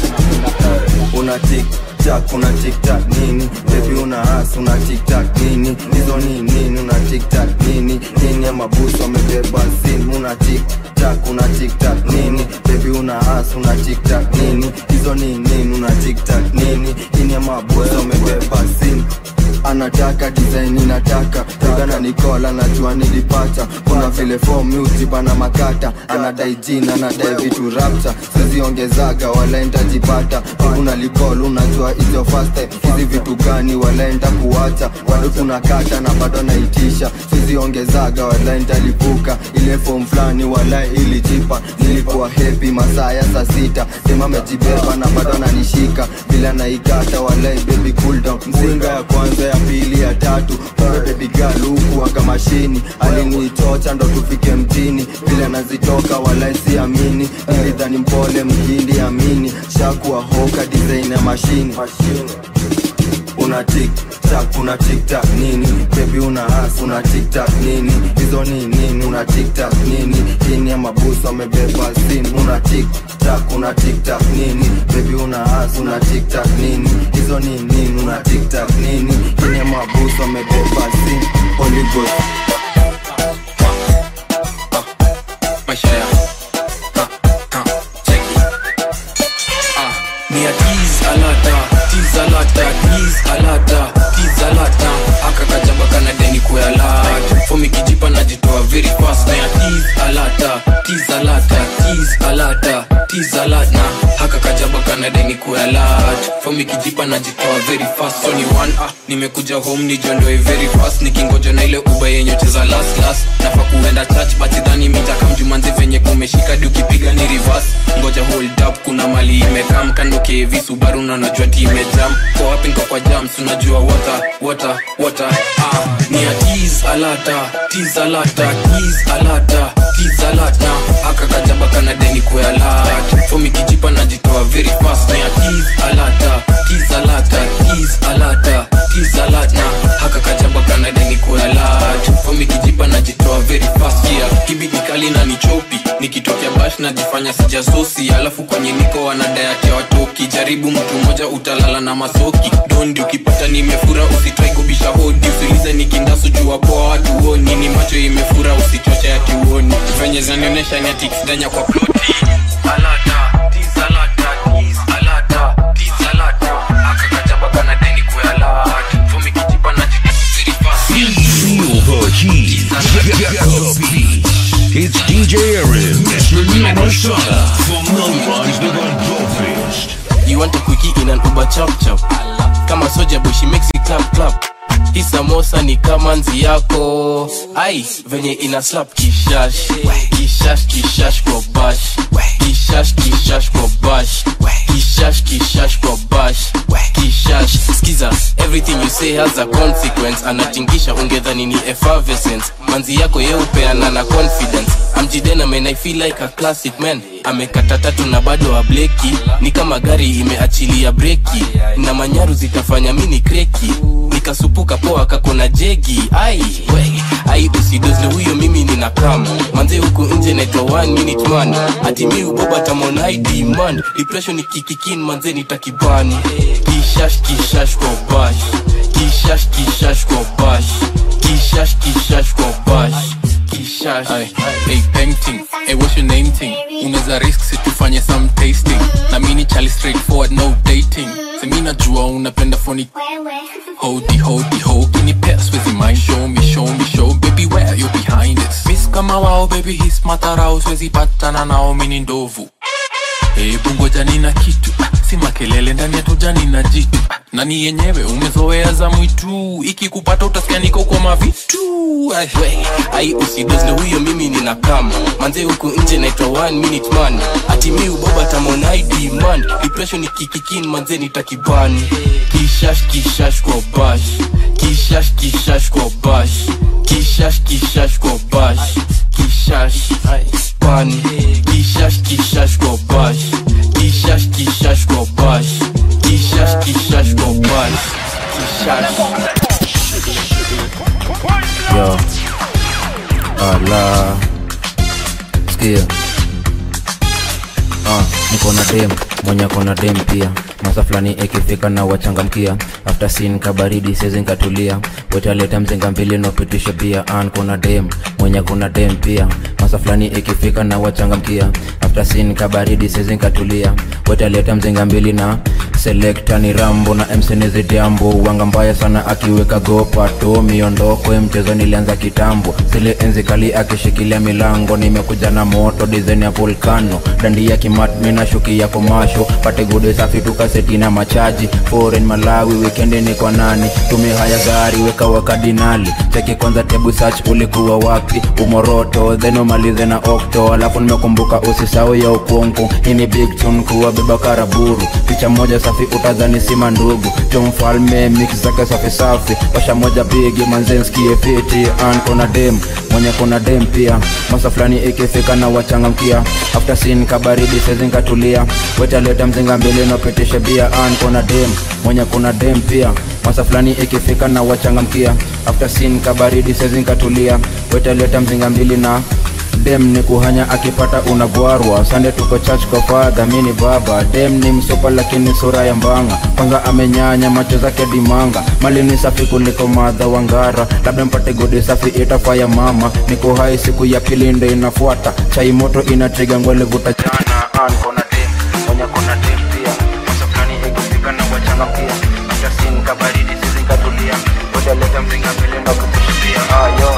una tick tack una tick tack nini. Baby una ass una tick tack nini. Nizo nini nini una tick tack nini. Nini ya mabusu wamebeba sin. Una tick tack una tick tack nini. Baby una ass una tick tack nini. Nizo nini nini una tick tack nini. Nini ya mabusu wamebeba sin. anataka design inataka Ruda na Nikola najua nilipata kuna vile form music bana makata anadai jina anadai vitu rapta sisi ongezaga wala nitajipata kuna Nicole unajua hizo first time hizi vitu gani wala nitakuacha bado tunakata na bado naitisha sisi ongezaga wala nitalipuka ile form flani wala ilijipa nilikuwa happy masaa ya saa sita sema amejibeba na bado ananishika bila naikata wala baby cool down mzinga ya kwanza ya pili ya tatu kwa baby girl huku aka mashini alinitocha ndo tufike mjini bila nazitoka wala siamini nilidhani mpole mhindi amini shakuwa hoka design ya mashini una tik tak una tik tak nini baby una ass una tik tak nini hizo ni nini una tik tak nini chini ya mabusu amebeba sin una tik tak una tik tak nini baby una ass una tik tak nini hizo ni nini una tik tak nini chini ya mabusu amebeba sin Holy Ghost maisha ya Mia tease alata, tease alata, tease alata, tease alata Haka kajamba kana deni kwe alata Fomi kijipa najitoa very fast Mia tease alata, tease alata, tease alata, tease alata Haka kajamba kana deni kwe alata Fomi kijipa najitoa very fast So ni one ah, nimekuja home ni jondoe very fast Nikingoja na ile uba yenye cheza last last Nafa kuenda church but idhani mitaka mjumanzi venye kumeshika dukipiga ni reverse Ngoja hold up kuna mali imekam kando K V Subaru na najua time jam Kwa wapi nko kwa jams unajua water, water, water ah, ni ya tease alata, tease alata, tease alata, tease alata Haka kajamba kana deni kwe alata Fomi kijipa najitoa very fast Na ya tease alata, tease alata, tease alata, tease alata Haka kajamba kana deni kwe alata Fomi kijipa najitoa very fast Yeah, kibi nikali na nichopi Nikitokea bash na jifanya sijasosi Alafu kwenye niko wanadayati watoki Jaribu mtu moja utalala na masoki Dondi ukipata nimefura usitrai kubisha hodi Usilize nikindasu jua poa watu oni Ni macho imefura usichocha ya kiuoni Venye zanionesha ni ati kisidanya kwa ploti Alata, tiz alata, tiz alata, tiz alata Haka kajamba kana deni kwe alata Fomi kijipa na jitu very fast Feel the heat, get the beat. It's D J Aaron, Mister Nomasana, familiarized with the dopest. You want a quickie in an Uber chop chop Kama soja boy she makes it clap clap Hii samosa ni kama nzi yako Ai, venye ina slap kishash Kishash kishash kwa bash Kishash kishash kwa bash Kishash kishash kwa bash Kishash, skiza Everything you say has a consequence Anatingisha ungedhani ni effervescence Manzi yako yeupeana na confidence Amjidena man I feel like a classic man Amekata tatu na bado wa bleki Ni kama gari imeachilia breki Na manyaru zitafanya mini kreki Nikasupuka poa kakona jegi Ai, we, ai usidozle huyo mimi nina kama Manze huku nje naitwa one minute man Ati mi uboba tamon I demand Depression ikikikin manze nitakibani Kishash kishash kwa bash Kishash kishash kwa bash Kishash kishash kwa bash Kishash Ay, hey painting, hey what's your name thing? Unaweza risk si tufanye some tasting Na mini chali straightforward no dating Semina jua unapenda phony Hodi hodi ho Kini pass with your mind Show me show me show Baby where you behind it Miss kama wao baby his matarao Swezi patana nao mini ndovu Hey bungoja nina kitu Si makelele ndani ya toja nina jitu Nani yenyewe umezoea za mwitu Iki kupata utasikia niko kwa mavitu Ay, ai usidozle huyo mimi nina kama Manze huku nje naitwa one minute man Ati mi uboba tamon I demand Depression ikikikin manze nitakibani Kishash kishash kwa bash Kishash kishash kwa bash Kishash kishash kwa bash Kishash pani Kishash kishash kwa bash Kishash kishash kwa bash Kishash kishash kwa bash Kishash Yo, ala, sikia uh, niko na dem, mwenye kona dem pia Masa flani ekifika na wachangamkia After scene kabaridi sezi nkatulia Wetaleta mzinga mbili no pitisha bia An kona dem, mwenye kona dem pia Masa flani ekifika na wachangamkia After scene kabaridi sezi nkatulia Wetaleta mzinga mbili na Selecta ni Rambo na M C ni Zidiambo. Wanga mbaya sana akiweka gopa to miondoko. Mchezo nilianza kitambo, zile enzi kali akishikilia milango. Nimekuja na moto design ya volcano, dandi ya kimat mina shuki ya komasho. Pate gode safi tukaseti na machaji. Foreign Malawi weekend ni kwa nani, tume haya gari weka wakadinali. Cheki kwanza tebu search ulikuwa wapi, umoroto then umalize na okto. Alafu nimekumbuka usisahau ya ukonko, hii ni big tune kuwa beba karaburu. Picha moja safi utadhani sima ndugu, John Falme mix zake safi safi. Washa moja bigi manzenski fiti. An kona dem, mwenye kona dem pia. Masa flani ikifika na wachangamkia. After scene kabaridi sezi nkatulia. Weta leta mzinga mbele na petisha bia. An kona dem, mwenye kona dem pia. Masa flani ikifika na wachangamkia. After scene kabaridi sezi nkatulia. Weta leta mzinga mbili na dem ni kuhanya akipata unagwarwa. Sande tuko church kwa father mini baba. Dem ni msopa lakini sura ya mbanga. Kwanza amenyanya macho zake dimanga. Mali ni safi kuliko madha wangara. Labda mpate godi safi itafaya mama. Niko hai siku ya pili ndo inafuata. Chai moto inatriga ngwele vuta jana. An kona dem, mwenye kona dem pia. Masa flani ikifika na wachanga pia. After scene kabaridi sisi nkatulia. Wote leta mzinga mbele na kutushibia. Ah yo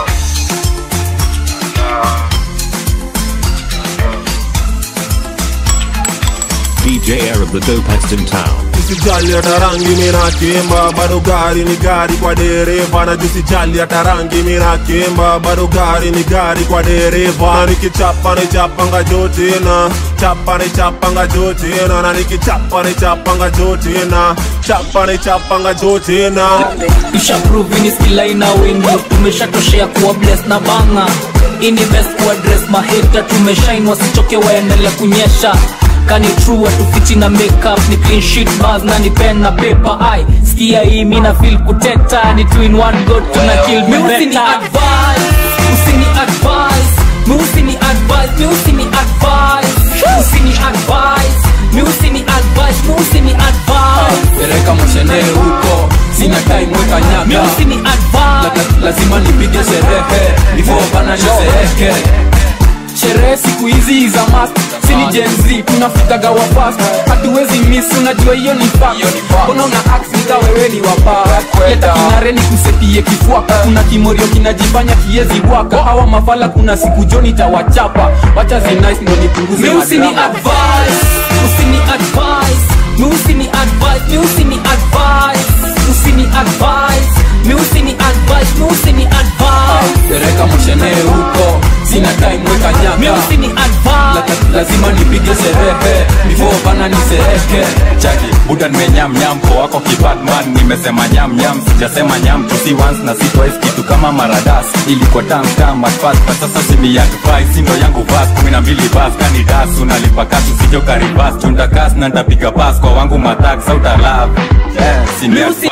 D J Arab the dopest in town. Usijali hata rangi mina kimba, bado gari ni gari kwa dereva. Na usijali hata rangi mina kimba, bado gari ni gari kwa dereva. Nikichapa ni chapanga jote na chapa ni chapanga jote na na nikichapa ni chapanga jote na chapa ni chapanga jote na. Isha prove ni skill ina wingi, tumeshatoshea kuwa bless na banga. Ini best ku address maheta, tumeshine wasichoke waendelea kunyesha. Kani true atufichi na makeup, ni clean sheet bars na ni pen na paper. Ai, skia hii mina feel kuteta, ni two in one go tuna kill me better. Usini advice, usini advice, mi usini advice, mi usini advice, usini advice, mi usini advice, mi usini advice. Pereka mshenee huko, sina time weka nyaka. Mi usini advice, lazima nipige sherehe, before bana nizeeke. Sherehe siku hizi za must, sini Gen Z tunafikaga wa fast. Hatuwezi miss, unajua hiyo ni fact. Mbona una accident wewe ni wapa. Leta kinare ni kusetie kifuaka. Kuna kimorio kinajifanya kiezi waka. Hawa mafala kuna siku joni tawachapa. Wacha zi nice ndo nipunguze madrama. Mi usini advice, usini advice, mi usini advice, mi usini advice, usini advice, mi usini advice, mi usini advice. Pereka mshenee huko, sina time weka nyaka. Mi usini advice, lazima nipige sherehe, before bana nizeeke. Chaki, buda nimenyam nyam kwa wako kibadman. Nimesema nyam nyam, sijasema nyam tu si once na si twice. Kitu kama maradas, ilikuwa tam tam at first. But sasa simi ya advice, sindo yangu vast. Kumi na mbili bas, kani das, unalipa kasu sijo karibas. Chunda kas na ntapiga pass kwa wangu matak, sauta love. Yeah, sini advice.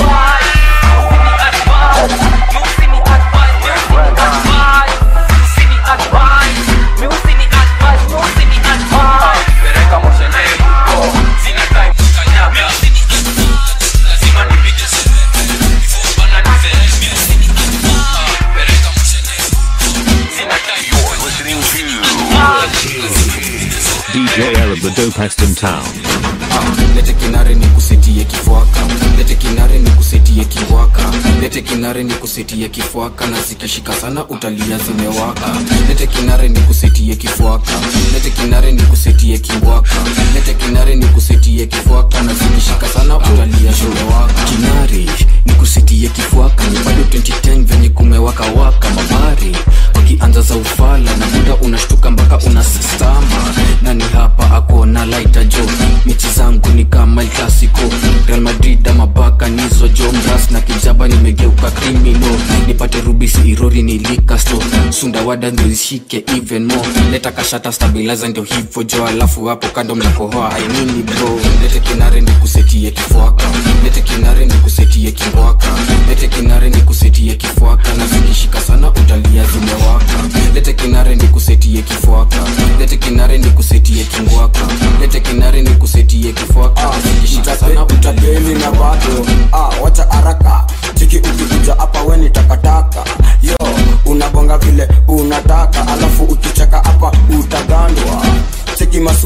D J Arab the dopest in town. Lete kinare ni kusetie kifuaka, lete kinare ni kusetie kiwaka, lete kinare ni kusetie kifuaka. Na zikishika sana utalia zimewaka. Lete kinare ni kusetie kifuaka, lete kinare ni kusetie kiwaka, lete kinare ni kusetie kifuaka. Na zikishika sana utalia zimewaka. Kinare ni kusetie kifuaka, ni bado twenty ten venye kumewaka waka. Mabari wakianza za ufala na muda unashtuka mpaka unasistama. Nani hapa ako na lighter jo, michi zangu ni kama El Clasico. Real Madrid ama baka nizo jo, mras na kijaba nimegeuka criminal. Nipate rubisi irori nilikasto, sunda wada ndio zishike even more. Leta kashata stabilizer ndio hivyo jo, alafu hapo kando mnakohoa I mean bro. Lete kinare ni kusetie kifuaka, lete kinare ni kusetie kiwaka, lete kinare ni kusetie kifuaka. Na zikishika sana utalia zimewaka. Lete kinare ni kusetie kifuaka, lete kinare ni kusetie kiwaka, lete kinare ni kusetie kifuaka. Zikishika sana utapeli na bado ah, wacha haraka chiki ukikuja hapa we ni takataka. Yo, unabonga vile unataka, alafu ukicheka hapa utagandwa. Cheki masura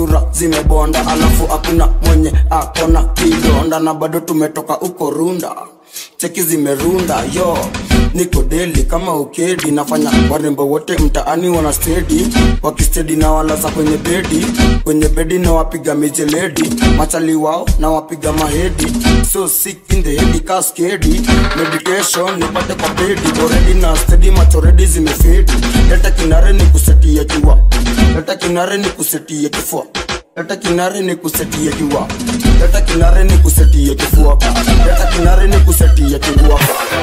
zimebonda alafu hakuna mwenye akona kidonda na bado tumetoka uko runda cheki zimerunda yo niko deli kama ukedi nafanya warembo wote mtaani wana steady wakistedi na walaza kwenye bedi kwenye bedi na wapiga mijeledi machali wao na wapiga mahedi so sick in the head cascade meditation nipate kwa bedi already na steady macho ready zimefedi leta kinare ni kusetia kiwa leta kinare ni kusetia kifua leta kinare ni kusetia kiwa leta kinare ni kusetia kifua leta kinare ni kusetia kiwa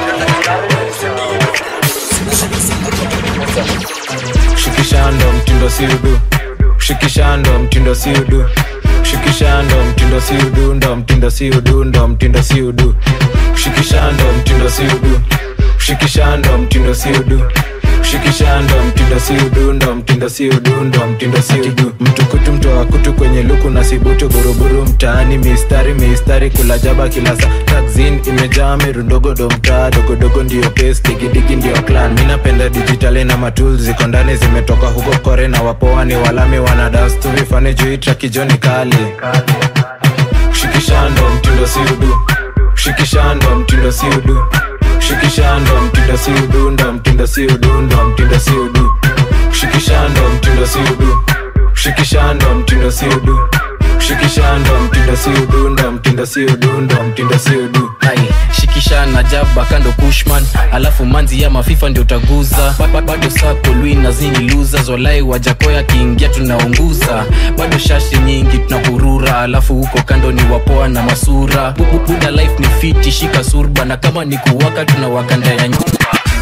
shikishando mtindo siudu shikishando mtindo siudu shikishando mtindo siudu ndo mtindo siudu ndo mtindo siudu shikishando mtindo siudu shikishando mtindo siudu shikishando mtindo siudu ndo mtindo siudu ndo mtindo siudu mtukutu mtoa kutu kwenye luku na sibutu buruburu mtaani mistari mistari kula jaba kila saa taxin imejaa mirundogo do mtaa dogodogo ndio pace digidigi ndio clan mina penda digitali na matools ziko ndani zimetoka huko kore na wapoa ni walami wanadance tu vifane juu traki joni kali shikishando mtindo siudu shikishando mtindo siudu shikishando mtindo siudu ndo mtindo siudu ndo mtindo siudu shikishando mtindo siudu shikishando mtindo siudu shikishando mtindo siudu ndo mtindo siudu ndo mtindo siudu hai shikishana jaba kando kushman alafu manzi ya mafifa ndio utaguza bado sako lui na zingi losers walai wajakoya kiingia tunaunguza bado shashi nyingi tunahurura alafu huko kando ni wapoa na masura buda life ni fiti shika surba na kama ni kuwaka tunawaka ndani ya nyumba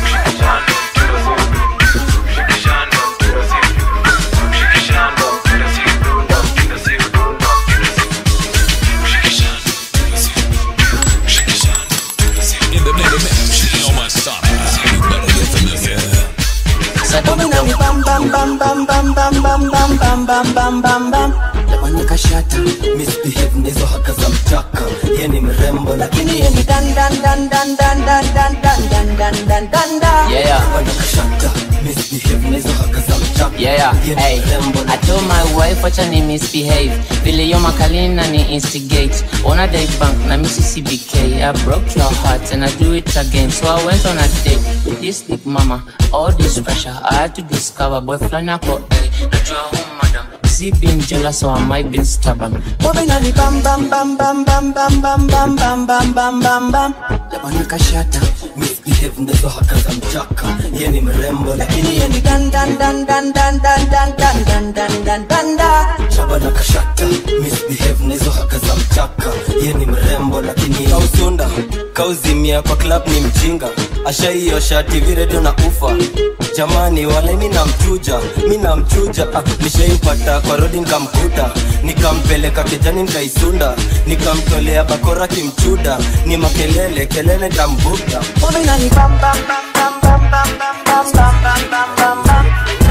Bam bam bam bam bam bam bam bam bam bam bam bam bam Labani kashata misbehave ndizo haka za mtaka yeni mrembo lakini yeni dan dan dan dan dan dan dan dan dan dan dan dan dan yeah Labani kashata misbehave ndizo haka za mtaka yeah hey I told my wife wacha ni misbehave vile yo makalini na ni instigate on a date bank na misi C B K I broke your heart and I do it again so I went on a date with this big mama all this pressure I had to discover boyfriend ako eh najua huyu madam she been jealous so I might been stubborn Wabina ni bam bam bam bam bam bam bam bam bam bam bam bam bam Labani kashata misbehave ndizo haka za mtaka yeni mrembo lakini yeni dan dan dan dan dan dan dan dan dan dan dan dan dan Labani kashata misbehave ndizo haka za mtaka yeni mrembo lakini kausunda kauzimia kwa club ni mjinga ashaiyo shati vile na ufa jamani wale mimi namchuja mimi namchuja ah, nishaimpata kwa road nikamkuta nikampeleka kijani nikaisunda nikamtolea bakora kimchuda ni makelele kelele tambuka Wabina ni bam bam bam bam bam bam bam bam bam bam bam bam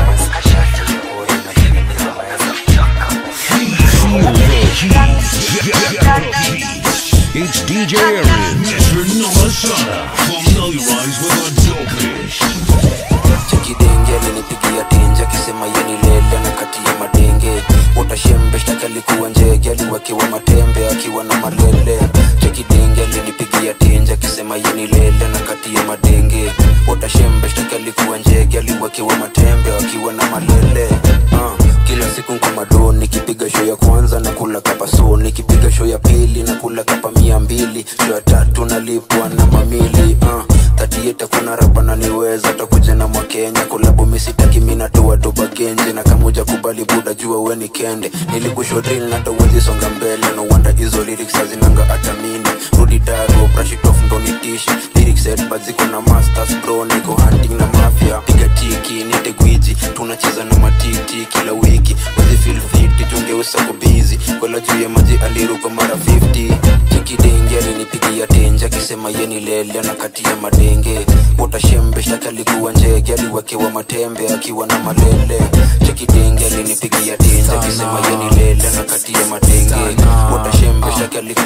It's D J Aaron, Mister Nomasana, familiarize with a dopish. Chekidenge alinipigia tenje akisema yeni lele na kati ya madenge utashembe shtaki alikuwa njege aliwakiwa matembe akiwa na malele Chekidenge alinipigia tenje akisema yeni lele na kati ya madenge utashembe shtaki alikuwa njege aliwakiwa matembe akiwa na malele uh. Kila siku nko madoni nikipiga show ya kwanza na kula kapa so nikipiga show ya pili na kula kapa mia mbili show ya tatu nalipwa na mamili uh. Tati yeta kuna rapa na niweza takuja na mwa Kenya kulabu misitaki mina toa toba genje na kamuja kubali buda jua we ni kende nilikushwa drill na tawezi songa mbele no wonder hizo lyrics hazinanga hata mini rudi daro brush it off ndo nitishi lyrics set but ziko na masters bro niko hunting na mafia piga tiki nite gwiji tunacheza na matiti kila wiki wezi feel fit tungeusa ko busy kola juu ya maji aliruka mara fifty Chekidenge alinipigia tenje akisema yeni lele na kati ya madenge utashembe shtaki alikuwa njege aliwakiwa matembe akiwa na malele Chekidenge alinipigia tenje akisema yeni lele na kati ya madenge utashembe shtaki alikuwa njege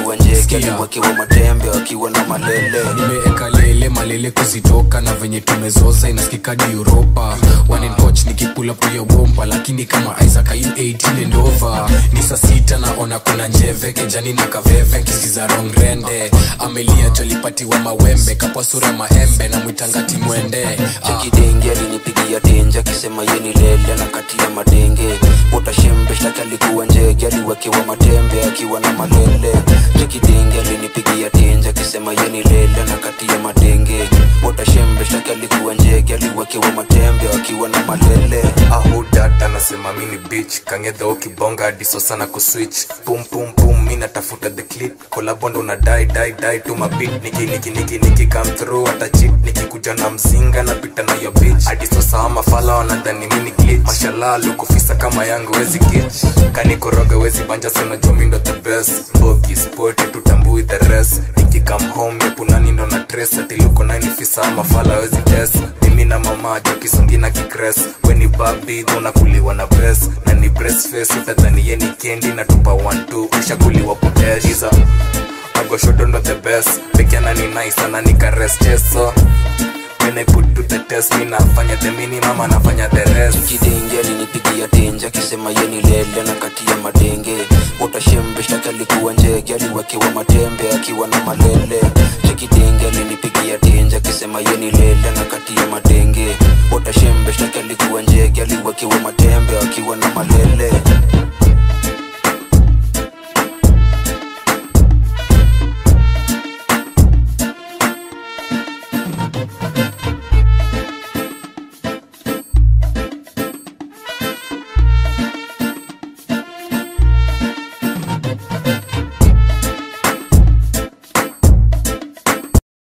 wakiwa matembe wakiwa na malele. Nimeeka lele malele kuzitoka na venye tumezoza inasikika di Europa. One in coach nikipula puya bomba lakini kama Isaac ayu eighteen and over. Ni saa sita naona kuna njeve kijani na kaveve kisiza wrong rende. Amelia jolipati wa mawembe kapwa sura maembe na mwitangati mwende. Cheki denge alinipigia tenja kisema yeni lele na kati ya madenge. Wota shembe shtaki alikuwa njege aliwekewa matembe akiwa na malele. Cheki denge alinipigia tenja kisema yeni lele na kati ya madenge. Wota shembe shtaki alikuwa njege aliwekewa matembe akiwa na malele. Ahu data nasema mini bitch kangetha ukibonga adiso sana kuswitch. Pum pum pum mina tafuta the clip. Kolabondo na die die die to my beat. Niki niki niki niki come through ata chip. Niki kuja na mzinga na pita na yo bitch. Adiso sama fala wanadhani mini glitch. Mashallah lukufisa kama yangu wezi kitch. Kani koroga wezi banja sana jomindo the best. Bogi sporty tutambui the rest. Niki come home yepunani ndo na dress. Ati luko na nifisa ama fala wezi test. Mimi na mama jo kisungi na kikres. Weni babi dhona kuliwa na best. Na ni breast face utadhani ye ni candy na tupa one two. Kisha kuliwa poteshiza Ago shoto ndo the best. Pekiana ni nice na nika rest yeso. When I put to the test, mi nafanya the minimum, nafanya the rest. Cheki denge alinipigia tenja kisema yeni lele na kati ya madenge. Wota shembe shtaki alikuwa njege aliwekewa matembe akiwa na malele. Cheki denge alinipigia tenja kisema yeni lele na kati ya madenge. Wota shembe shtaki alikuwa njege aliwekewa matembe akiwa na malele.